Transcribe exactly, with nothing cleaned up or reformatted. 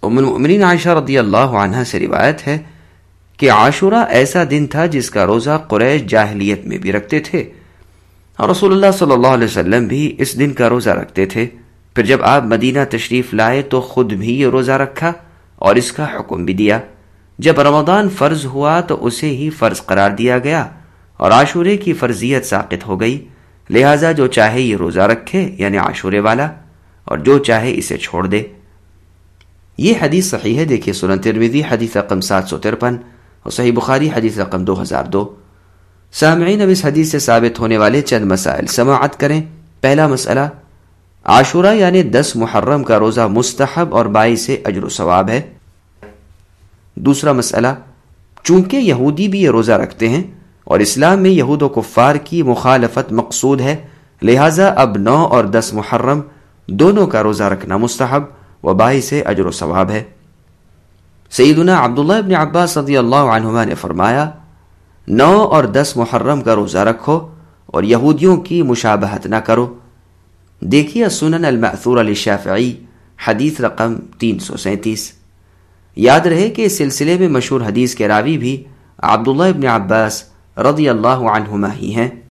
ام المؤمنین عائشہ رضی اللہ عنہا سے روایت ہے کہ عاشورہ ایسا دن تھا جس کا روزہ قریش جاہلیت میں بھی رکھتے تھے، اور رسول اللہ صلی اللہ علیہ وسلم بھی اس دن کا روزہ رکھتے تھے۔ پھر جب آپ مدینہ تشریف لائے تو خود بھی یہ روزہ رکھا اور اس کا حکم بھی دیا۔ جب رمضان فرض ہوا تو اسے ہی فرض قرار دیا گیا اور عاشورے کی فرضیت ساقط ہو گئی، لہٰذا جو چاہے یہ روزہ رکھے یعنی عاشورے والا، اور جو چاہے اسے چھوڑ دے۔ یہ حدیث صحیح ہے، دیکھیے سنن ترمذی حدیث رقم سات سو ترپن اور صحیح بخاری حدیث رقم دو ہزار دو۔ سامعین، اب اس حدیث سے ثابت ہونے والے چند مسائل سماعت کریں۔ پہلا مسئلہ، عاشورہ یعنی دس محرم کا روزہ مستحب اور باعث اجر و ثواب ہے۔ دوسرا مسئلہ، چونکہ یہودی بھی یہ روزہ رکھتے ہیں اور اسلام میں یہود و کفار کی مخالفت مقصود ہے، لہٰذا اب نو اور دس محرم دونوں کا روزہ رکھنا مستحب و باعث اجر و ثواب ہے۔ سیدنا عبداللہ ابن عباس رضی اللہ عنہما نے فرمایا، نو اور دس محرم کا روزہ رکھو اور یہودیوں کی مشابہت نہ کرو۔ دیکھیے سنن المأثور للشافعی حدیث رقم تین سو سینتیس۔ یاد رہے کہ اس سلسلے میں مشہور حدیث کے راوی بھی عبداللہ ابن عباس رضی اللہ عنہما ہی ہیں۔